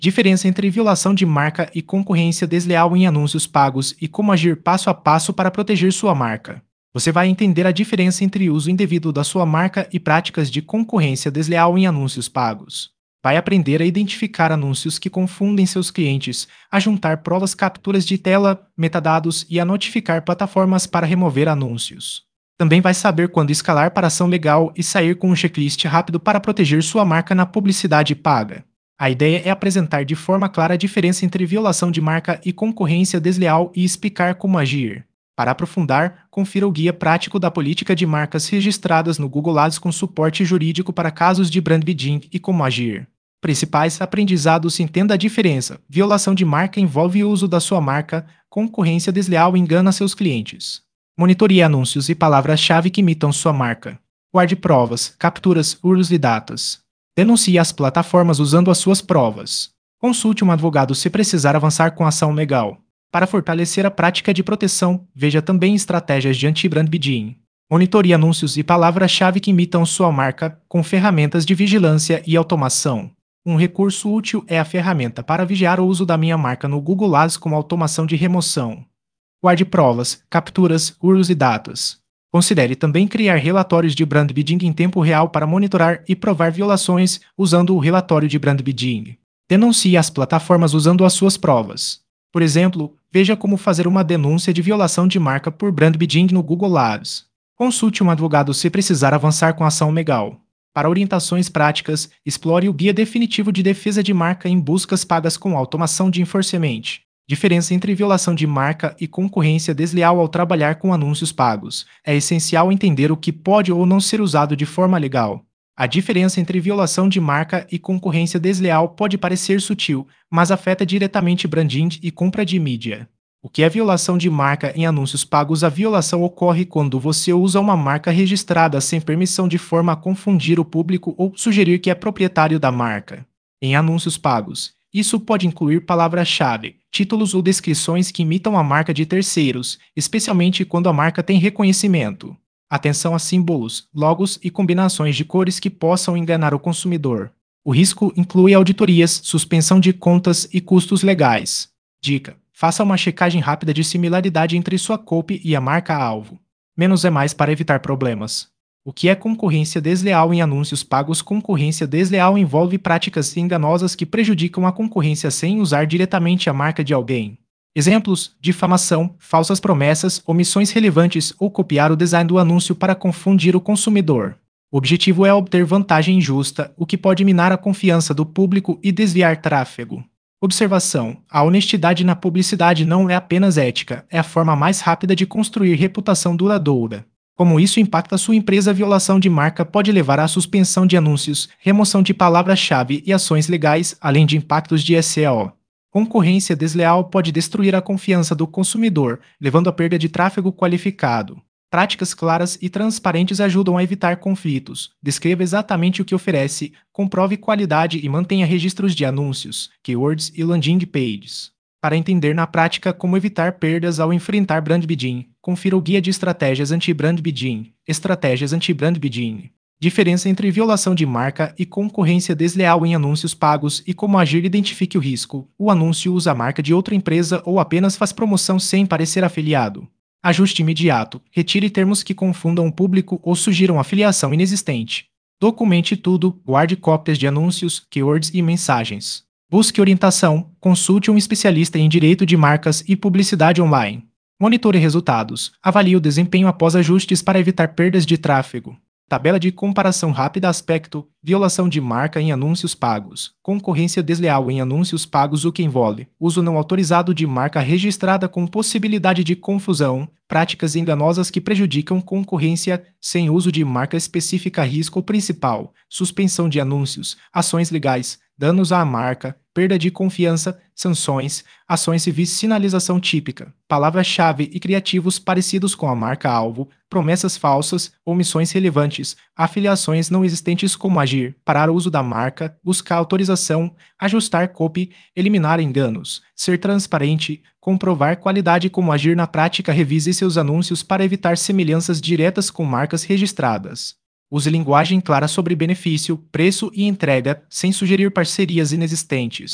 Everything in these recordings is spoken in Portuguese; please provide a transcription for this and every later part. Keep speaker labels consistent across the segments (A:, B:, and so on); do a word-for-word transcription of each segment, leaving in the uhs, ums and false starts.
A: Diferença entre violação de marca e concorrência desleal em anúncios pagos e como agir passo a passo para proteger sua marca. Você vai entender a diferença entre uso indevido da sua marca e práticas de concorrência desleal em anúncios pagos. Vai aprender a identificar anúncios que confundem seus clientes, a juntar provas capturas de tela, metadados e a notificar plataformas para remover anúncios. Também vai saber quando escalar para ação legal e sair com um checklist rápido para proteger sua marca na publicidade paga. A ideia é apresentar de forma clara a diferença entre violação de marca e concorrência desleal e explicar como agir. Para aprofundar, confira o guia prático da política de marcas registradas no Google Ads com suporte jurídico para casos de brand bidding e como agir. Principais aprendizados: entenda a diferença. Violação de marca envolve o uso da sua marca, concorrência desleal engana seus clientes. Monitorie anúncios e palavras-chave que imitam sua marca. Guarde provas, capturas, U R Ls e datas. Denuncie as plataformas usando as suas provas. Consulte um advogado se precisar avançar com ação legal. Para fortalecer a prática de proteção, veja também estratégias de anti-brand bidding. Monitorie anúncios e palavras-chave que imitam sua marca com ferramentas de vigilância e automação. Um recurso útil é a ferramenta para vigiar o uso da minha marca no Google Ads com automação de remoção. Guarde provas, capturas, U R Ls e datas. Considere também criar relatórios de brand bidding em tempo real para monitorar e provar violações usando o relatório de brand bidding. Denuncie as plataformas usando as suas provas. Por exemplo, veja como fazer uma denúncia de violação de marca por brand bidding no Google Ads. Consulte um advogado se precisar avançar com ação legal. Para orientações práticas, explore o Guia Definitivo de Defesa de Marca em Buscas Pagas com Automação de Enforcement. Diferença entre violação de marca e concorrência desleal ao trabalhar com anúncios pagos. É essencial entender o que pode ou não ser usado de forma legal. A diferença entre violação de marca e concorrência desleal pode parecer sutil, mas afeta diretamente branding e compra de mídia. O que é violação de marca em anúncios pagos? A violação ocorre quando você usa uma marca registrada sem permissão de forma a confundir o público ou sugerir que é proprietário da marca. Em anúncios pagos, isso pode incluir palavras-chave, títulos ou descrições que imitam a marca de terceiros, especialmente quando a marca tem reconhecimento. Atenção a símbolos, logos e combinações de cores que possam enganar o consumidor. O risco inclui auditorias, suspensão de contas e custos legais. Dica: faça uma checagem rápida de similaridade entre sua copy e a marca-alvo. Menos é mais para evitar problemas. O que é concorrência desleal em anúncios pagos? Concorrência desleal envolve práticas enganosas que prejudicam a concorrência sem usar diretamente a marca de alguém. Exemplos: difamação, falsas promessas, omissões relevantes ou copiar o design do anúncio para confundir o consumidor. O objetivo é obter vantagem injusta, o que pode minar a confiança do público e desviar tráfego. Observação: a honestidade na publicidade não é apenas ética, é a forma mais rápida de construir reputação duradoura. Como isso impacta sua empresa? A violação de marca pode levar à suspensão de anúncios, remoção de palavras-chave e ações legais, além de impactos de S E O. Concorrência desleal pode destruir a confiança do consumidor, levando à perda de tráfego qualificado. Práticas claras e transparentes ajudam a evitar conflitos. Descreva exatamente o que oferece, comprove qualidade e mantenha registros de anúncios, keywords e landing pages. Para entender na prática como evitar perdas ao enfrentar brand bidding, confira o Guia de Estratégias Anti-Brand Bidding. Estratégias Anti-Brand Bidding. Diferença entre violação de marca e concorrência desleal em anúncios pagos e como agir. Identifique o risco. O anúncio usa a marca de outra empresa ou apenas faz promoção sem parecer afiliado. Ajuste imediato. Retire termos que confundam o público ou sugiram afiliação inexistente. Documente tudo. Guarde cópias de anúncios, keywords e mensagens. Busque orientação. Consulte um especialista em direito de marcas e publicidade online. Monitore resultados. Avalie o desempenho após ajustes para evitar perdas de tráfego. Tabela de comparação rápida. Aspecto: violação de marca em anúncios pagos. Concorrência desleal em anúncios pagos. O que envolve uso não autorizado de marca registrada com possibilidade de confusão, práticas enganosas que prejudicam concorrência sem uso de marca específica. Risco principal: suspensão de anúncios, ações legais, danos à marca, perda de confiança, sanções, ações civis. Sinalização típica: palavras-chave e criativos parecidos com a marca-alvo, promessas falsas, omissões relevantes, afiliações não existentes. Como agir: parar o uso da marca, buscar autorização, ajustar copy, eliminar enganos, ser transparente, comprovar qualidade. Como agir na prática? Revise seus anúncios para evitar semelhanças diretas com marcas registradas. Use linguagem clara sobre benefício, preço e entrega, sem sugerir parcerias inexistentes.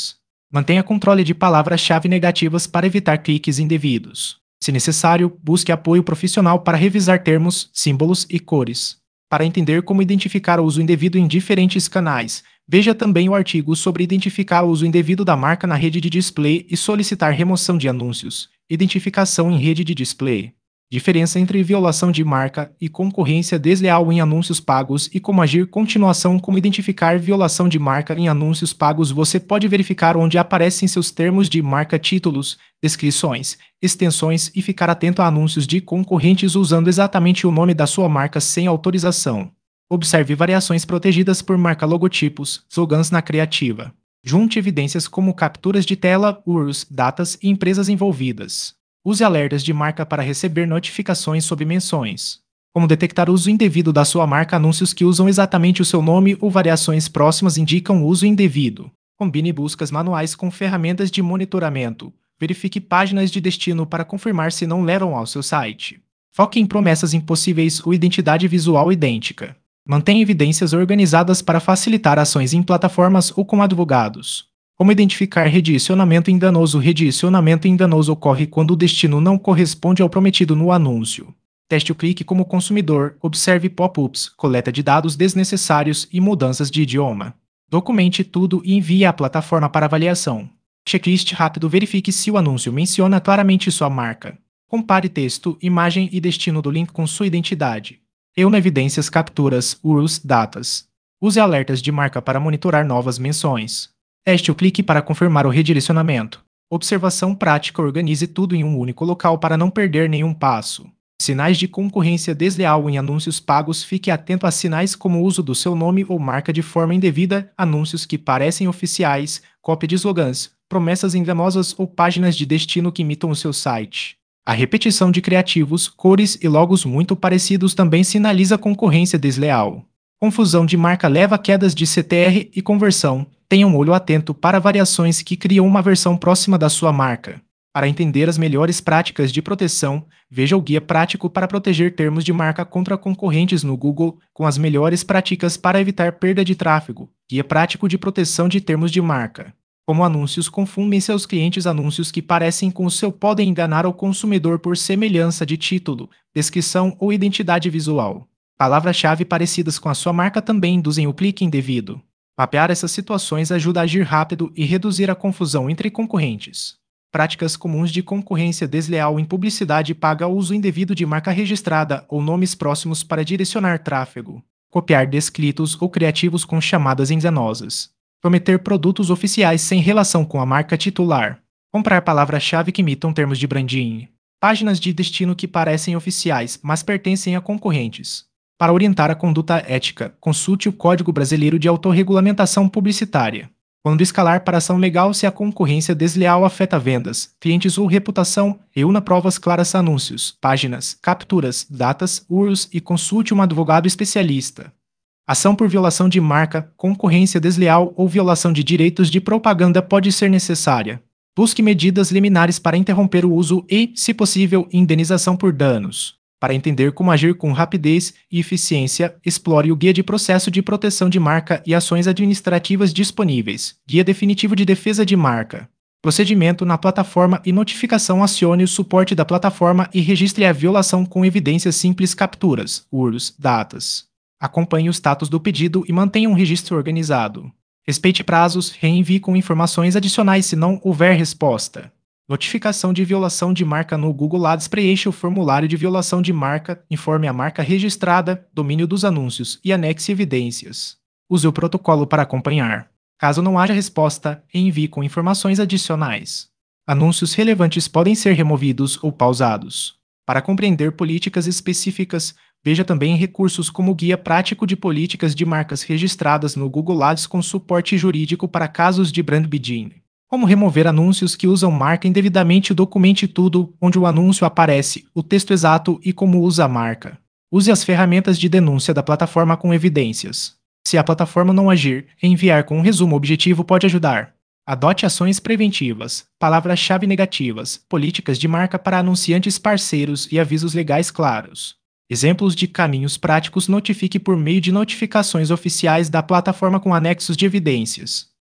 A: Mantenha controle de palavras-chave negativas para evitar cliques indevidos. Se necessário, busque apoio profissional para revisar termos, símbolos e cores. Para entender como identificar o uso indevido em diferentes canais, veja também o artigo sobre identificar o uso indevido da marca na rede de display e solicitar remoção de anúncios. Identificação em rede de display. Diferença entre violação de marca e concorrência desleal em anúncios pagos e como agir. Continuação. Como identificar violação de marca em anúncios pagos. Você pode verificar onde aparecem seus termos de marca, títulos, descrições, extensões e ficar atento a anúncios de concorrentes usando exatamente o nome da sua marca sem autorização. Observe variações protegidas por marca, logotipos, slogans na criativa. Junte evidências como capturas de tela, U R Ls, datas e empresas envolvidas. Use alertas de marca para receber notificações sobre menções. Como detectar uso indevido da sua marca. Anúncios que usam exatamente o seu nome ou variações próximas indicam uso indevido. Combine buscas manuais com ferramentas de monitoramento. Verifique páginas de destino para confirmar se não levam ao seu site. Foque em promessas impossíveis ou identidade visual idêntica. Mantenha evidências organizadas para facilitar ações em plataformas ou com advogados. Como identificar redirecionamento enganoso? Redirecionamento enganoso ocorre quando o destino não corresponde ao prometido no anúncio. Teste o clique como consumidor, observe pop-ups, coleta de dados desnecessários e mudanças de idioma. Documente tudo e envie à plataforma para avaliação. Checklist rápido. Verifique se o anúncio menciona claramente sua marca. Compare texto, imagem e destino do link com sua identidade. Eu na evidências, capturas, U R Ls, datas. Use alertas de marca para monitorar novas menções. Teste o clique para confirmar o redirecionamento. Observação prática. Organize tudo em um único local para não perder nenhum passo. Sinais de concorrência desleal em anúncios pagos. Fique atento a sinais como o uso do seu nome ou marca de forma indevida, anúncios que parecem oficiais, cópia de slogans, promessas enganosas ou páginas de destino que imitam o seu site. A repetição de criativos, cores e logos muito parecidos também sinaliza concorrência desleal. Confusão de marca leva a quedas de C T R e conversão. Tenha um olho atento para variações que criam uma versão próxima da sua marca. Para entender as melhores práticas de proteção, veja o Guia Prático para Proteger Termos de Marca contra Concorrentes no Google, com as melhores práticas para evitar perda de tráfego. Guia Prático de Proteção de Termos de Marca. Como anúncios confundem seus clientes. Anúncios que parecem com o seu podem enganar o consumidor por semelhança de título, descrição ou identidade visual. Palavras-chave parecidas com a sua marca também induzem o clique indevido. Mapear essas situações ajuda a agir rápido e reduzir a confusão entre concorrentes. Práticas comuns de concorrência desleal em publicidade paga. O uso indevido de marca registrada ou nomes próximos para direcionar tráfego. Copiar descritos ou criativos com chamadas enganosas. Prometer produtos oficiais sem relação com a marca titular. Comprar palavras-chave que imitam termos de branding. Páginas de destino que parecem oficiais, mas pertencem a concorrentes. Para orientar a conduta ética, consulte o Código Brasileiro de Autorregulamentação Publicitária. Quando escalar para ação legal se a concorrência desleal afeta vendas, clientes ou reputação, reúna provas claras, anúncios, páginas, capturas, datas, U R Ls e consulte um advogado especialista. Ação por violação de marca, concorrência desleal ou violação de direitos de propaganda pode ser necessária. Busque medidas liminares para interromper o uso e, se possível, indenização por danos. Para entender como agir com rapidez e eficiência, explore o Guia de Processo de Proteção de Marca e Ações Administrativas disponíveis. Guia Definitivo de Defesa de Marca. Procedimento na plataforma e notificação. Acione o suporte da plataforma e registre a violação com evidências simples, capturas, U R Ls, datas. Acompanhe o status do pedido e mantenha um registro organizado. Respeite prazos, reenvie com informações adicionais se não houver resposta. Notificação de violação de marca no Google Ads. Preencha o formulário de violação de marca, informe a marca registrada, domínio dos anúncios e anexe evidências. Use o protocolo para acompanhar. Caso não haja resposta, envie com informações adicionais. Anúncios relevantes podem ser removidos ou pausados. Para compreender políticas específicas, veja também recursos como o Guia Prático de Políticas de Marcas Registradas no Google Ads com suporte jurídico para casos de brand bidding. Como remover anúncios que usam marca indevidamente. Documente tudo, onde o anúncio aparece, o texto exato e como usa a marca. Use as ferramentas de denúncia da plataforma com evidências. Se a plataforma não agir, enviar com um resumo objetivo pode ajudar. Adote ações preventivas, palavras-chave negativas, políticas de marca para anunciantes parceiros e avisos legais claros. Exemplos de caminhos práticos. Notifique por meio de notificações oficiais da plataforma com anexos de evidências.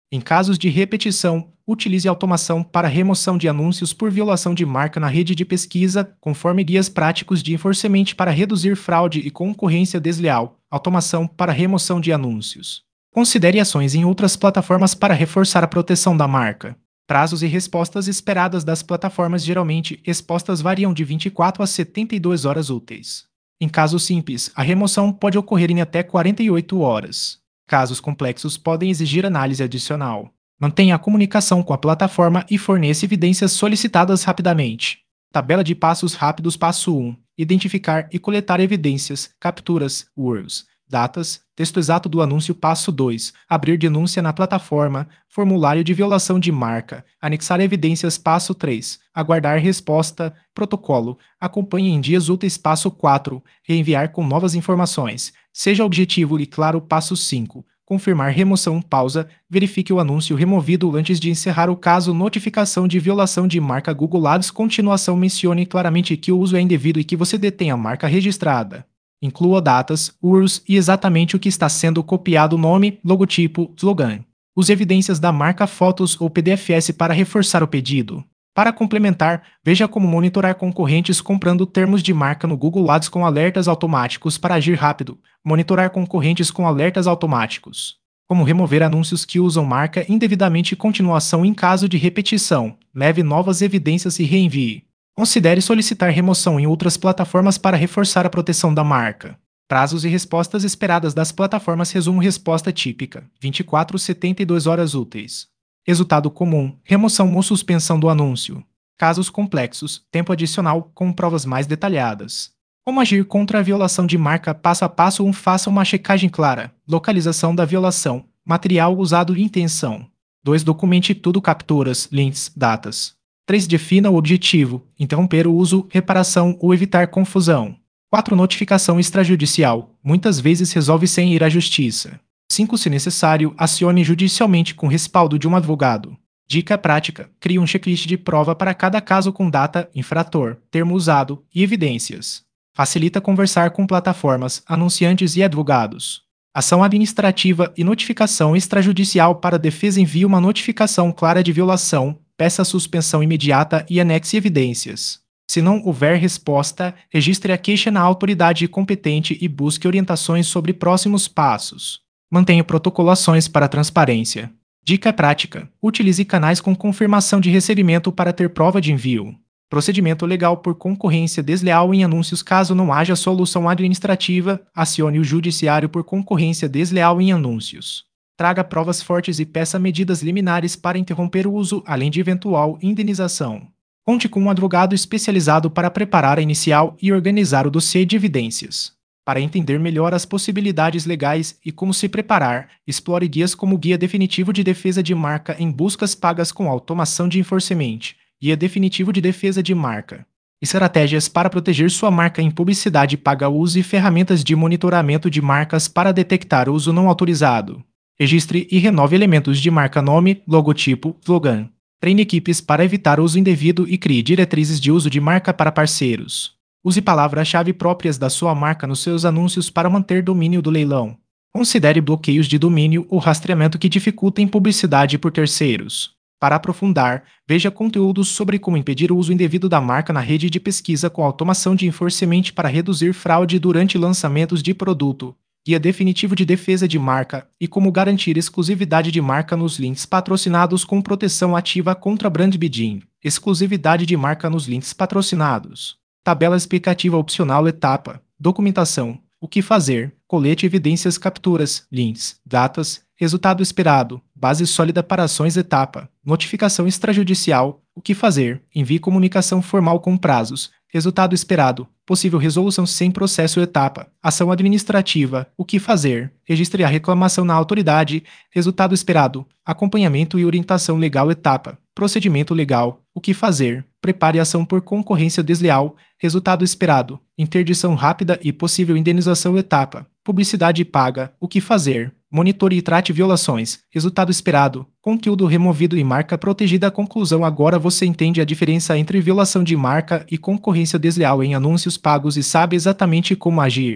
A: Em casos de repetição, utilize automação para remoção de anúncios por violação de marca na rede de pesquisa, conforme guias práticos de enforcement para reduzir fraude e concorrência desleal. Automação para remoção de anúncios. Considere ações em outras plataformas para reforçar a proteção da marca. Prazos e respostas esperadas das plataformas geralmente expostas variam de vinte e quatro a setenta e duas horas úteis. Em casos simples, a remoção pode ocorrer em até quarenta e oito horas. Casos complexos podem exigir análise adicional. Mantenha a comunicação com a plataforma e forneça evidências solicitadas rapidamente. Tabela de passos rápidos. Passo um. Identificar e coletar evidências, capturas, U R Ls, datas, texto exato do anúncio. Passo dois. Abrir denúncia na plataforma, formulário de violação de marca, anexar evidências. Passo três. Aguardar resposta, protocolo, acompanhe em dias úteis. Passo quatro. Reenviar com novas informações, seja objetivo e claro. Passo cinco. Confirmar remoção. Pausa, verifique o anúncio removido antes de encerrar o caso. Notificação de violação de marca. Google Ads. Continuação, mencione claramente que o uso é indevido e que você detém a marca registrada. Inclua datas, U R Ls e exatamente o que está sendo copiado: nome, logotipo, slogan. Use evidências da marca, fotos ou P D Fs para reforçar o pedido. Para complementar, veja como monitorar concorrentes comprando termos de marca no Google Ads com alertas automáticos para agir rápido. Monitorar concorrentes com alertas automáticos. Como remover anúncios que usam marca indevidamente. Continuação em caso de repetição. Leve novas evidências e reenvie. Considere solicitar remoção em outras plataformas para reforçar a proteção da marca. Prazos e respostas esperadas das plataformas. Resumo: resposta típica, vinte e quatro a setenta e duas horas úteis. Resultado comum: remoção ou suspensão do anúncio. Casos complexos: tempo adicional com provas mais detalhadas. Como agir contra a violação de marca? Passo a passo um. Faça uma checagem clara. Localização da violação. Material usado e intenção. dois. Documente tudo: capturas, links, datas. três. Defina o objetivo: interromper o uso, reparação ou evitar confusão. quatro. Notificação extrajudicial. Muitas vezes resolve sem ir à justiça. cinco. Se necessário, acione judicialmente com respaldo de um advogado. Dica prática: crie um checklist de prova para cada caso com data, infrator, termo usado e evidências. Facilita conversar com plataformas, anunciantes e advogados. Ação administrativa e notificação extrajudicial. Para a defesa, envie uma notificação clara de violação, peça suspensão imediata e anexe evidências. Se não houver resposta, registre a queixa na autoridade competente e busque orientações sobre próximos passos. Mantenha protocolações para transparência. Dica prática: utilize canais com confirmação de recebimento para ter prova de envio. Procedimento legal por concorrência desleal em anúncios. Caso não haja solução administrativa, acione o judiciário por concorrência desleal em anúncios. Traga provas fortes e peça medidas liminares para interromper o uso, além de eventual indenização. Conte com um advogado especializado para preparar a inicial e organizar o dossiê de evidências. Para entender melhor as possibilidades legais e como se preparar, explore guias como Guia Definitivo de Defesa de Marca em Buscas Pagas com Automação de Enforcement, Guia Definitivo de Defesa de Marca. Estratégias para proteger sua marca em publicidade paga. Use ferramentas de monitoramento de marcas para detectar uso não autorizado. Registre e renove elementos de marca: nome, logotipo, slogan. Treine equipes para evitar uso indevido e crie diretrizes de uso de marca para parceiros. Use palavras-chave próprias da sua marca nos seus anúncios para manter domínio do leilão. Considere bloqueios de domínio ou rastreamento que dificultem publicidade por terceiros. Para aprofundar, veja conteúdos sobre como impedir o uso indevido da marca na rede de pesquisa com automação de enforcement para reduzir fraude durante lançamentos de produto, Guia Definitivo de Defesa de Marca e como garantir exclusividade de marca nos links patrocinados com proteção ativa contra brand bidding. Exclusividade de marca nos links patrocinados. Tabela explicativa opcional. Etapa: documentação. O que fazer? Colete evidências, capturas, links, datas, resultado esperado, base sólida para ações. Etapa: notificação extrajudicial. O que fazer? Envie comunicação formal com prazos. Resultado esperado: possível resolução sem processo. Etapa: ação administrativa. O que fazer? Registre a reclamação na autoridade. Resultado esperado: acompanhamento e orientação legal. Etapa: procedimento legal. O que fazer? Prepare ação por concorrência desleal. Resultado esperado: interdição rápida e possível indenização. Etapa: publicidade paga. O que fazer? Monitore e trate violações. Resultado esperado: conteúdo removido e marca protegida. Conclusão: agora você entende a diferença entre violação de marca e concorrência desleal em anúncios pagos e sabe exatamente como agir.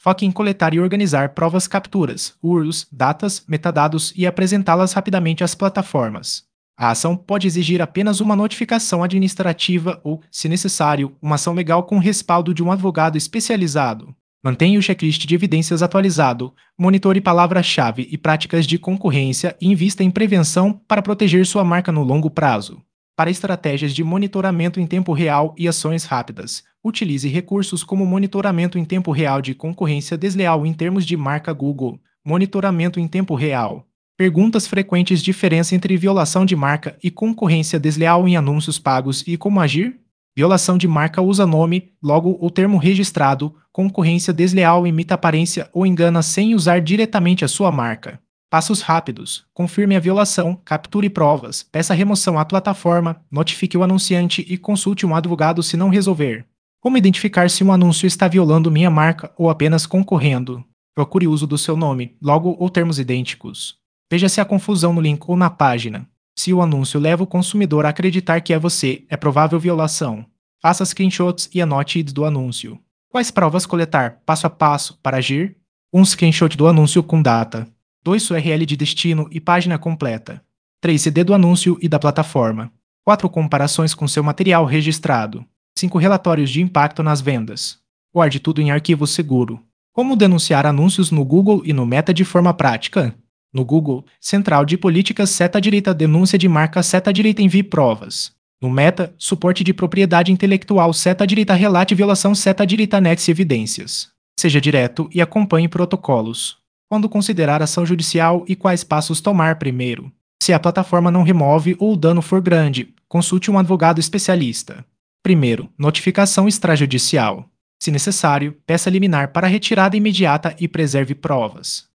A: Foque em coletar e organizar provas capturas, U R Ls, datas, metadados e apresentá-las rapidamente às plataformas. A ação pode exigir apenas uma notificação administrativa ou, se necessário, uma ação legal com respaldo de um advogado especializado. Mantenha o checklist de evidências atualizado, monitore palavra-chave e práticas de concorrência e invista em prevenção para proteger sua marca no longo prazo. Para estratégias de monitoramento em tempo real e ações rápidas, utilize recursos como monitoramento em tempo real de concorrência desleal em termos de marca Google, monitoramento em tempo real. Perguntas frequentes: diferença entre violação de marca e concorrência desleal em anúncios pagos e como agir? Violação de marca usa nome, logo ou termo registrado, concorrência desleal imita aparência ou engana sem usar diretamente a sua marca. Passos rápidos: confirme a violação, capture provas, peça remoção à plataforma, notifique o anunciante e consulte um advogado se não resolver. Como identificar se um anúncio está violando minha marca ou apenas concorrendo? Procure o uso do seu nome, logo ou termos idênticos. Veja se há confusão no link ou na página. Se o anúncio leva o consumidor a acreditar que é você, é provável violação. Faça screenshots e anote I Ds do anúncio. Quais provas coletar, passo a passo, para agir? um Screenshot do anúncio com data. dois U R L de destino e página completa. três C D do anúncio e da plataforma. quatro Comparações com seu material registrado. cinco Relatórios de impacto nas vendas. Guarde tudo em arquivo seguro. Como denunciar anúncios no Google e no Meta de forma prática? No Google, Central de Políticas seta-direita denúncia de marca seta-direita envie provas. No Meta, suporte de propriedade intelectual seta-direita relate violação seta-direita anexe evidências. Seja direto e acompanhe protocolos. Quando considerar ação judicial e quais passos tomar primeiro. Se a plataforma não remove ou o dano for grande, consulte um advogado especialista. Primeiro, notificação extrajudicial. Se necessário, peça liminar para retirada imediata e preserve provas.